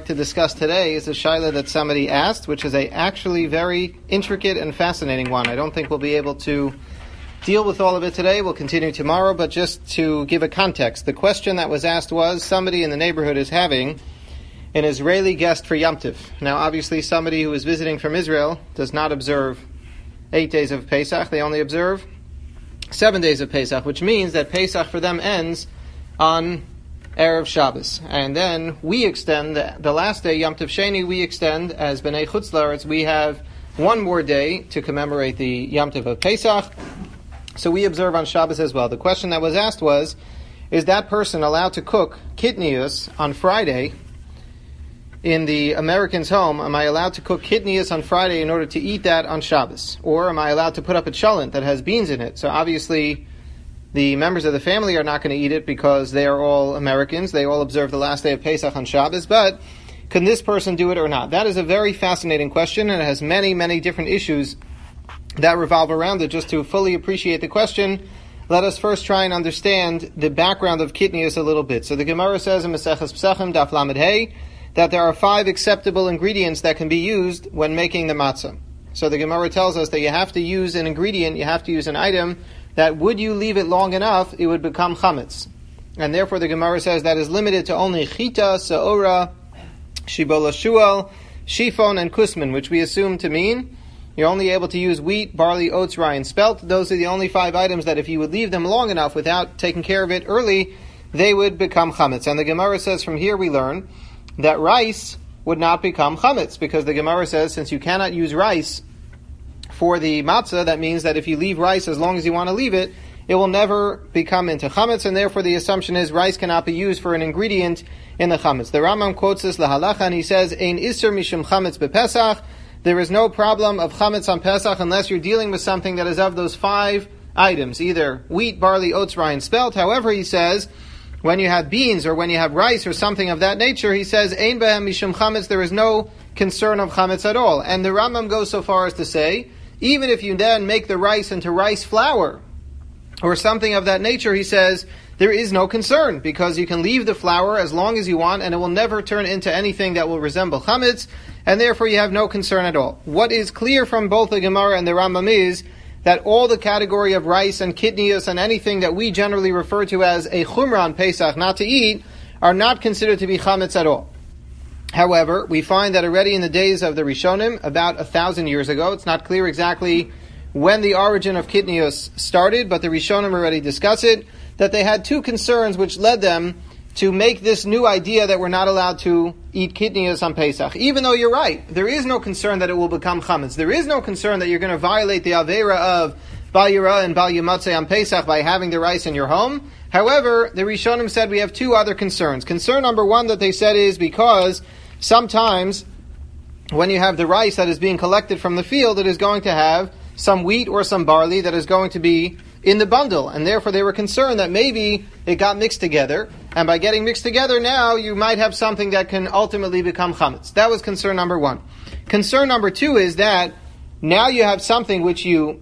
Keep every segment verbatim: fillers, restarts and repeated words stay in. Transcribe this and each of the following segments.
to discuss today is a shaila that somebody asked, which is a actually very intricate and fascinating one. I don't think we'll be able to deal with all of it today. We'll continue tomorrow, but just to give a context, the question that was asked was, somebody in the neighborhood is having an Israeli guest for Yom Tov. Now, obviously, somebody who is visiting from Israel does not observe eight days of Pesach. They only observe seven days of Pesach, which means that Pesach for them ends on Erev Shabbos. And then we extend, the, the last day, Yom Tov Sheni, we extend, as B'nai Chutz La'aretz, we have one more day to commemorate the Yom Tov of Pesach. So we observe on Shabbos as well. The question that was asked was, is that person allowed to cook kitnius on Friday in the American's home? Am I allowed to cook kitnius on Friday in order to eat that on Shabbos? Or am I allowed to put up a cholent that has beans in it? So obviously, the members of the family are not going to eat it because they are all Americans. They all observe the last day of Pesach on Shabbos. But can this person do it or not? That is a very fascinating question, and it has many, many different issues that revolve around it. Just to fully appreciate the question, let us first try and understand the background of kitnius a little bit. So the Gemara says in Maseches Pesachim, Daf Lamed Hey, that there are five acceptable ingredients that can be used when making the matzah. So the Gemara tells us that you have to use an ingredient, you have to use an item that would you leave it long enough, it would become chametz. And therefore the Gemara says that is limited to only chita, saora, shibola shuel, shifon, and kusman, which we assume to mean you're only able to use wheat, barley, oats, rye, and spelt. Those are the only five items that if you would leave them long enough without taking care of it early, they would become chametz. And the Gemara says from here we learn that rice would not become chametz, because the Gemara says since you cannot use rice for the matzah, that means that if you leave rice as long as you want to leave it, it will never become into chametz, and therefore the assumption is rice cannot be used for an ingredient in the chametz. The Rambam quotes this lahalacha, and he says, "Ein iser mishum chametz bepesach." There is no problem of chametz on Pesach unless you're dealing with something that is of those five items, either wheat, barley, oats, rye, and spelt. However, he says, when you have beans or when you have rice or something of that nature, he says, "Ein behem mishum chametz." There is no concern of chametz at all. And the Rambam goes so far as to say, even if you then make the rice into rice flour or something of that nature, he says, there is no concern, because you can leave the flour as long as you want and it will never turn into anything that will resemble chametz, and therefore you have no concern at all. What is clear from both the Gemara and the Rambam is that all the category of rice and kitnius and anything that we generally refer to as a chumrah on Pesach, not to eat, are not considered to be chametz at all. However, we find that already in the days of the Rishonim, about a thousand years ago, it's not clear exactly when the origin of kitnius started, but the Rishonim already discuss it, that they had two concerns which led them to make this new idea that we're not allowed to eat kitnius on Pesach. Even though you're right, there is no concern that it will become chametz. There is no concern that you're going to violate the avera of Bal Yirah and Bal Yamatzeh on Pesach by having the rice in your home. However, the Rishonim said we have two other concerns. Concern number one that they said is because sometimes when you have the rice that is being collected from the field, it is going to have some wheat or some barley that is going to be in the bundle, and therefore they were concerned that maybe it got mixed together, and by getting mixed together now, you might have something that can ultimately become chametz. That was concern number one. Concern number two is that now you have something which you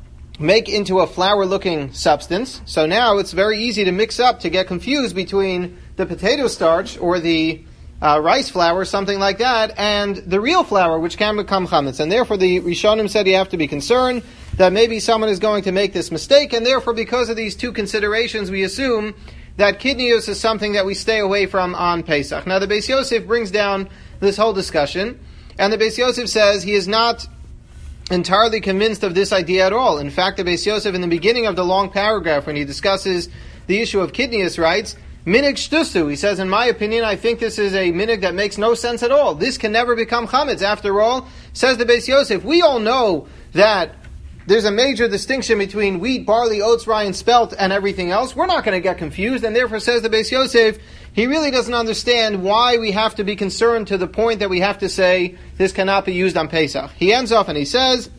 make into a flour-looking substance, so now it's very easy to mix up, to get confused between the potato starch or the uh, rice flour, something like that, and the real flour, which can become chametz. And therefore the Rishonim said you have to be concerned that maybe someone is going to make this mistake, and therefore because of these two considerations, we assume that kitnius is something that we stay away from on Pesach. Now the Beis Yosef brings down this whole discussion, and the Beis Yosef says he is not entirely convinced of this idea at all. In fact, the Beis Yosef, in the beginning of the long paragraph, when he discusses the issue of kitnius, writes, Minig shtusu, he says, in my opinion, I think this is a minig that makes no sense at all. This can never become chametz. After all, says the Beis Yosef, we all know that there's a major distinction between wheat, barley, oats, rye, and spelt, and everything else. We're not going to get confused, and therefore, says the Beis Yosef, he really doesn't understand why we have to be concerned to the point that we have to say this cannot be used on Pesach. He ends off and he says,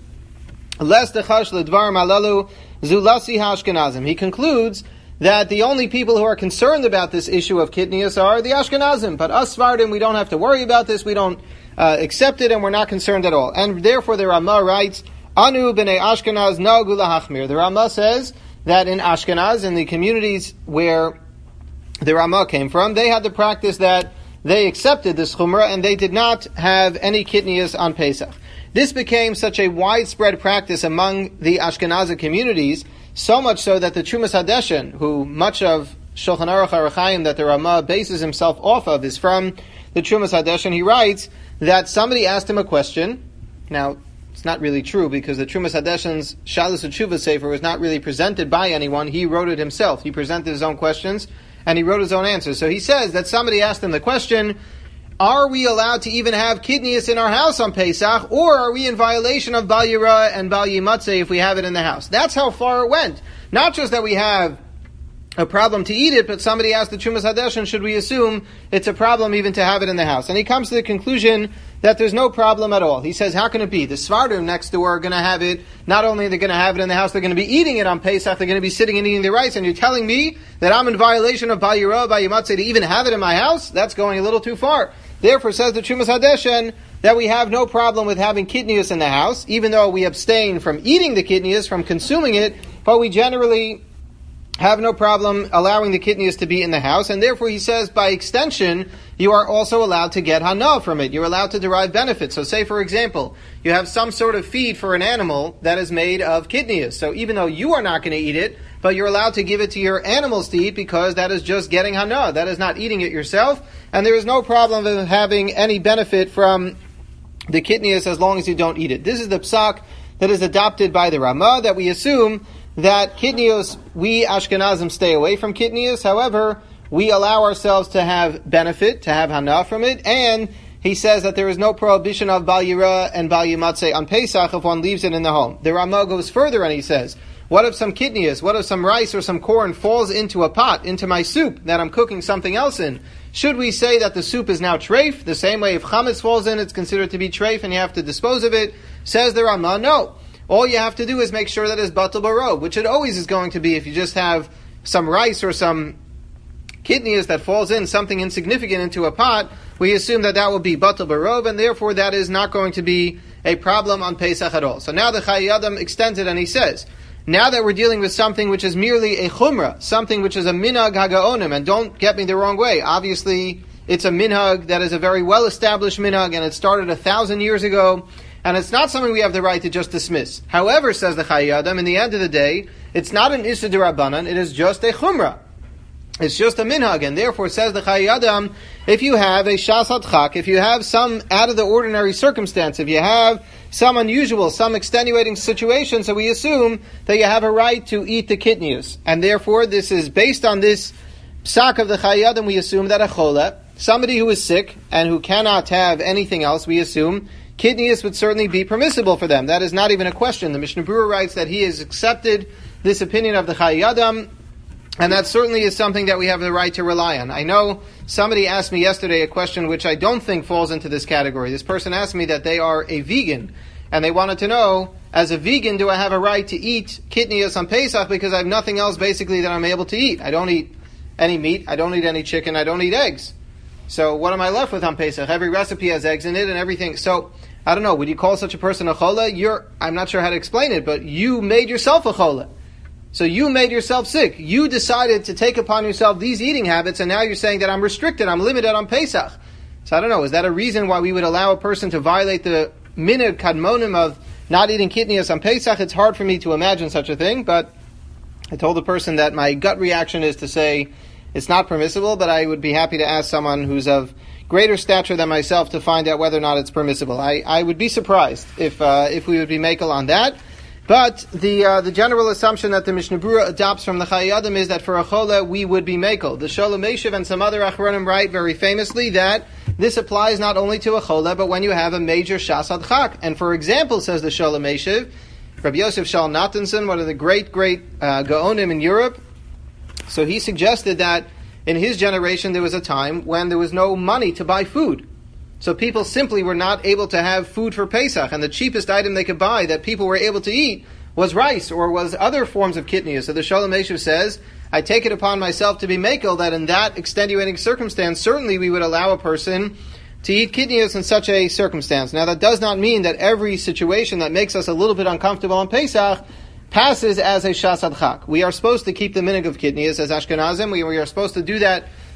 Les techash ledvar malalu zulasi hashkenazim. He concludes that the only people who are concerned about this issue of kitnius are the Ashkenazim, but us Sfardim, we don't have to worry about this, we don't uh, accept it, and we're not concerned at all. And therefore the Ramah writes, Anu b'nei Ashkenaz nagu lahachmir. The Ramah says that in Ashkenaz, in the communities where the Ramah came from, they had the practice that they accepted this chumrah and they did not have any kitnius on Pesach. This became such a widespread practice among the Ashkenazi communities, so much so that the Trumas Hadeshen, who much of Shulchan Aruch Orach Chaim that the Ramah bases himself off of, is from the Trumas Hadeshen. He writes that somebody asked him a question. Now, it's not really true because the Trumas Hadeshen's Shalos Tshuva Sefer was not really presented by anyone. He wrote it himself. He presented his own questions and he wrote his own answers. So he says that somebody asked him the question, are we allowed to even have kidneys in our house on Pesach, or are we in violation of Bal Yirah and Bal Yimatzeh if we have it in the house? That's how far it went. Not just that we have a problem to eat it, but somebody asked the Trumas Hadeshen, should we assume it's a problem even to have it in the house? And he comes to the conclusion that there's no problem at all. He says, how can it be? The Svardim next door are going to have it, not only are they going to have it in the house, they're going to be eating it on Pesach, they're going to be sitting and eating the rice, and you're telling me that I'm in violation of Bal Yirah, Bal Yimatzeh to even have it in my house? That's going a little too far. Therefore, says the Trumas Hadeshen, that we have no problem with having kidneys in the house, even though we abstain from eating the kidneys, from consuming it, but we generally have no problem allowing the kidneys to be in the house, and therefore he says, by extension, you are also allowed to get hana from it. You're allowed to derive benefits. So say, for example, you have some sort of feed for an animal that is made of kidneys. So even though you are not going to eat it, but you're allowed to give it to your animals to eat because that is just getting hana. That is not eating it yourself, and there is no problem of having any benefit from the kidneys as long as you don't eat it. This is the psak that is adopted by the Ramah, that we assume that kidneys, we Ashkenazim stay away from kidneys. However, we allow ourselves to have benefit, to have hana from it, and he says that there is no prohibition of Bal Yirah and Bal Yimatzeh on Pesach if one leaves it in the home. The Ramah goes further and he says, what if some kidneys, what if some rice or some corn falls into a pot, into my soup that I'm cooking something else in? Should we say that the soup is now treif? The same way if chametz falls in, it's considered to be treif and you have to dispose of it? Says the Ramah, no. All you have to do is make sure that it's batal barov, which it always is going to be if you just have some rice or some kidneys that falls in, something insignificant into a pot, we assume that that will be batal barov, and therefore that is not going to be a problem on Pesach at all. So now the Chayei Adam extends it and he says, now that we're dealing with something which is merely a chumrah, something which is a minhag hagaonim, and don't get me the wrong way, obviously it's a minhag that is a very well-established minhag, and it started a thousand years ago, and it's not something we have the right to just dismiss. However, says the Chayei Adam, in the end of the day, it's not an issur d'Rabbanan, it is just a chumrah. It's just a minhag, and therefore, says the Chayei Adam, if you have a shas hadchak, if you have some out of the ordinary circumstance, if you have some unusual, some extenuating situation, so we assume that you have a right to eat the kidneys. And therefore, this is based on this psak of the Chayei Adam, we assume that a chola, somebody who is sick and who cannot have anything else, we assume kidneys would certainly be permissible for them. That is not even a question. The Mishnah Berurah writes that he has accepted this opinion of the Chayei Adam, and that certainly is something that we have the right to rely on. I know somebody asked me yesterday a question which I don't think falls into this category. This person asked me that they are a vegan, and they wanted to know, as a vegan, do I have a right to eat kidneys on Pesach because I have nothing else basically that I'm able to eat? I don't eat any meat, I don't eat any chicken, I don't eat eggs. So what am I left with on Pesach? Every recipe has eggs in it and everything. So, I don't know, would you call such a person a chola? You're, I'm not sure how to explain it, but you made yourself a chola. So you made yourself sick. You decided to take upon yourself these eating habits, and now you're saying that I'm restricted, I'm limited on Pesach. So I don't know, is that a reason why we would allow a person to violate the minhag kadmonim of not eating kidneys on Pesach? It's hard for me to imagine such a thing, but I told the person that my gut reaction is to say it's not permissible, but I would be happy to ask someone who's of greater stature than myself to find out whether or not it's permissible. I, I would be surprised if uh, if we would be makel on that. But the uh, the general assumption that the Mishnah Berurah adopts from the Chayei Adam is that for a chola we would be makel. The Sholem Meshiv and some other Achronim write very famously that this applies not only to a chola, but when you have a major shas hadchak. And for example, says the Sholem Meshiv, Rabbi Yosef Shalom Nathanson, one of the great, great uh, Gaonim in Europe, so he suggested that in his generation there was a time when there was no money to buy food. So people simply were not able to have food for Pesach, and the cheapest item they could buy that people were able to eat was rice or was other forms of kidneys. So the Sholem Meshiv says, I take it upon myself to be makel that in that extenuating circumstance, certainly we would allow a person to eat kidneys in such a circumstance. Now that does not mean that every situation that makes us a little bit uncomfortable on Pesach passes as a shas hadchak. We are supposed to keep the minhag of kidneys as Ashkenazim. We, we are supposed to do that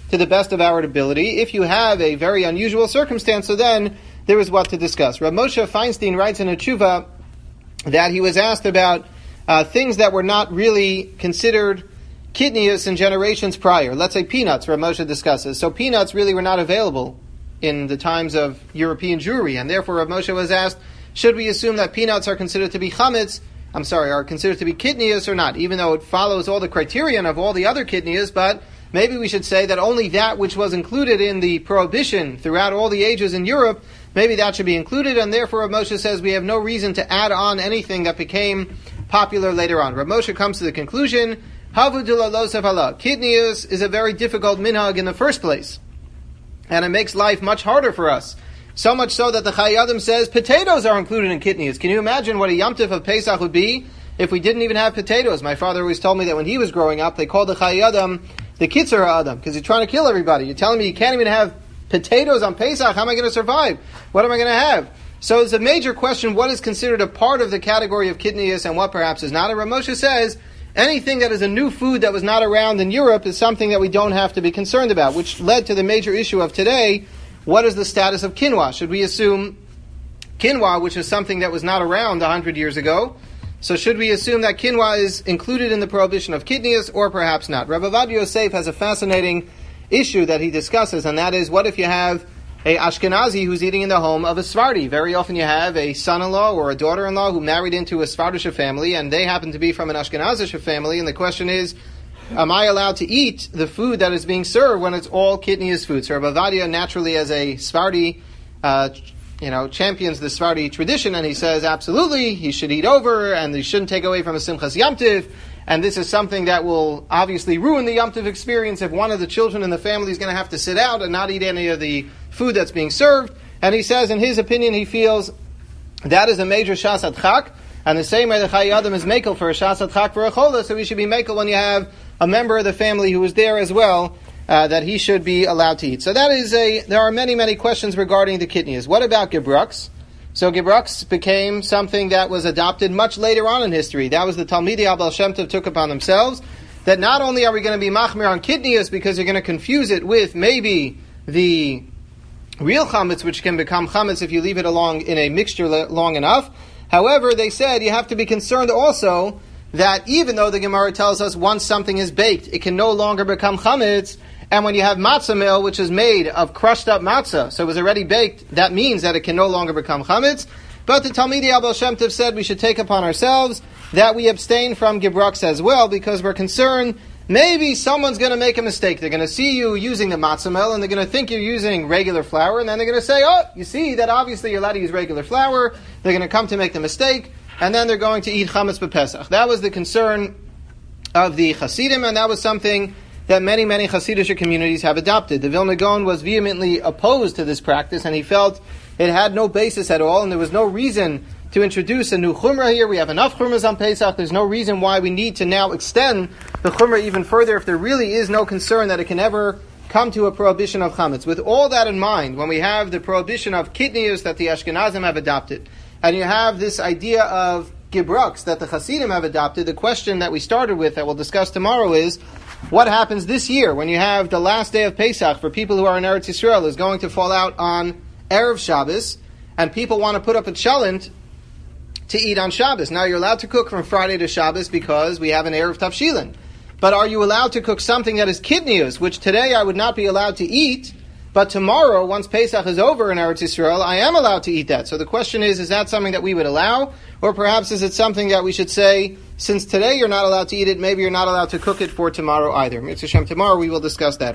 to the best of our ability. If you have a very unusual circumstance, so then there is what to discuss. Rav Moshe Feinstein writes in a tshuva that he was asked about uh, things that were not really considered kidneys in generations prior. Let's say peanuts, Rav Moshe discusses. So peanuts really were not available in the times of European Jewry, and therefore Rav Moshe was asked, should we assume that peanuts are considered to be chametz, I'm sorry, are considered to be kidneys or not, even though it follows all the criterion of all the other kidneys, but maybe we should say that only that which was included in the prohibition throughout all the ages in Europe, maybe that should be included, and therefore Rav Moshe says we have no reason to add on anything that became popular later on. Rav Moshe comes to the conclusion, Havudula losav hala. Kidneys is a very difficult minhag in the first place, and it makes life much harder for us. So much so that the Chayei Adam says potatoes are included in kidneys. Can you imagine what a Yom Tov of Pesach would be if we didn't even have potatoes? My father always told me that when he was growing up, they called the Chayei Adam the Kitzur Adam, because he's trying to kill everybody. You're telling me you can't even have potatoes on Pesach? How am I going to survive? What am I going to have? So it's a major question, what is considered a part of the category of kidneys and what perhaps is not. And Rav Moshe says, anything that is a new food that was not around in Europe is something that we don't have to be concerned about, which led to the major issue of today. What is the status of quinoa? Should we assume quinoa, which is something that was not around one hundred years ago, so should we assume that quinoa is included in the prohibition of kidneys, or perhaps not? Rabbi Ovadia Yosef has a fascinating issue that he discusses, and that is, what if you have a Ashkenazi who's eating in the home of a Sephardi? Very often you have a son-in-law or a daughter-in-law who married into a Sephardish family, and they happen to be from an Ashkenazish family, and the question is, am I allowed to eat the food that is being served when it's all kidneys food? So Rabbi Ovadia, naturally as a Sephardi, uh, you know, champions the Sephardi tradition, and he says, absolutely, he should eat over, and he shouldn't take away from a Simchas Yom Tov, and this is something that will obviously ruin the Yom Tov experience if one of the children in the family is going to have to sit out and not eat any of the food that's being served. And he says, in his opinion, he feels that is a major Shas Adchak, and the same way the Chayei Adam is mekel for a Shas Adchak for a Chola, so we should be mekel when you have a member of the family who is there as well, uh, that he should be allowed to eat. So that is a, there are many, many questions regarding the kidneys. What about Gebrux? So Gebrux became something that was adopted much later on in history. That was the Talmidei Abel Shem Tov took upon themselves, that not only are we going to be machmir on kidneys because you're going to confuse it with maybe the real chametz, which can become chametz if you leave it along in a mixture long enough. However, they said you have to be concerned also that even though the Gemara tells us once something is baked, it can no longer become chametz, and when you have matzah meal, which is made of crushed up matzah, so it was already baked, that means that it can no longer become chametz. But the Talmidei Abel Shem Tov said we should take upon ourselves that we abstain from Gebrux as well, because we're concerned maybe someone's going to make a mistake. They're going to see you using the matzah meal, and they're going to think you're using regular flour, and then they're going to say, oh, you see that obviously you're allowed to use regular flour. They're going to come to make the mistake, and then they're going to eat chametz b'Pesach. That was the concern of the Hasidim, and that was something that many, many Hasidic communities have adopted. The Vilna Gaon was vehemently opposed to this practice, and he felt it had no basis at all, and there was no reason to introduce a new chumrah here. We have enough chumras on Pesach. There's no reason why we need to now extend the chumrah even further if there really is no concern that it can ever come to a prohibition of chametz. With all that in mind, when we have the prohibition of kidneys that the Ashkenazim have adopted, and you have this idea of Gebrux that the Hasidim have adopted, the question that we started with that we'll discuss tomorrow is, what happens this year when you have the last day of Pesach for people who are in Eretz Yisrael is going to fall out on Erev Shabbos, and people want to put up a chalent to eat on Shabbos. Now you're allowed to cook from Friday to Shabbos because we have an Erev Tavshilin. But are you allowed to cook something that is kidneys, which today I would not be allowed to eat, but tomorrow, once Pesach is over in Eretz Yisrael, I am allowed to eat that. So the question is, is that something that we would allow? Or perhaps is it something that we should say, since today you're not allowed to eat it, maybe you're not allowed to cook it for tomorrow either. Mitzvah Shem, tomorrow we will discuss that.